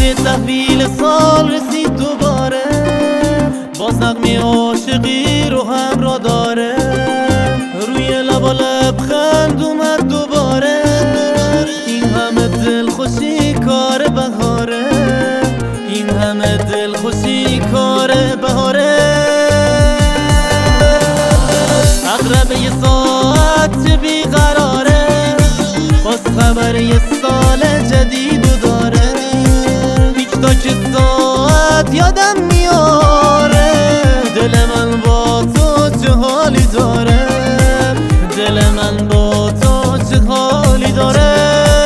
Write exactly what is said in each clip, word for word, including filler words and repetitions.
وقت تحویل سال رسید دوباره، باز نغمه عاشقی رو همراه داره. روی لبا لبخند اومد دوباره، این همه دلخوشی کار بهاره، این همه دلخوشی کار بهاره. اقربه یه ساعت بیقراره، باز خبر یه سال جدیدو داره. تیک ساعت یادم میاره، دل من با تو چه حالی داره، دل من با تو چه حالی داره.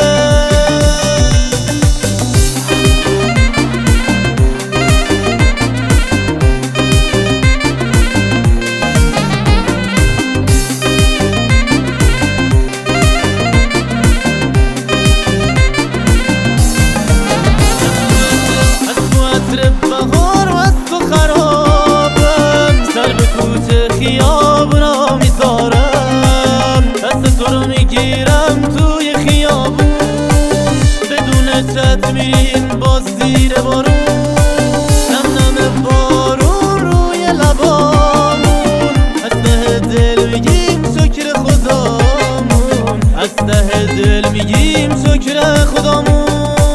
بهار و از تو خرابم، سر به کوچه خیابونا میذارم، دست تو رو میگیرم توی خیابون، بدون چت میریم باز زیر بارون. نم نم بارون روی لبامون، از ته دل میگیم شکر خدامون، از ته دل میگیم شکر خدامون.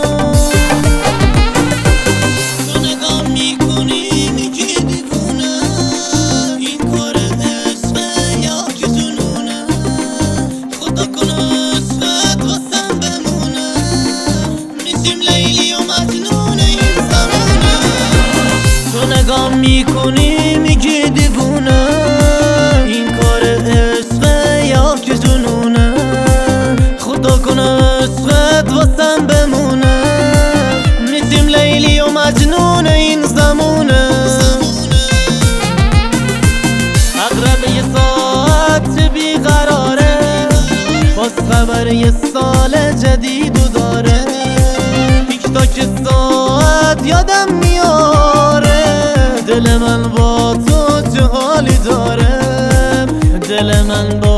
نگاه میکنی میگی دیوونه، این کار عشقه یا که جنونه، خدا کنه عشقت واسم بمونه، میشیم لیلی و مجنون این زمونه. اقرب یه ساعت بیقراره، باز خبر یه سال جدیدو داره. تیک تاک ساعت یادم میاره، دل من با تو چه حالی داره، دل من با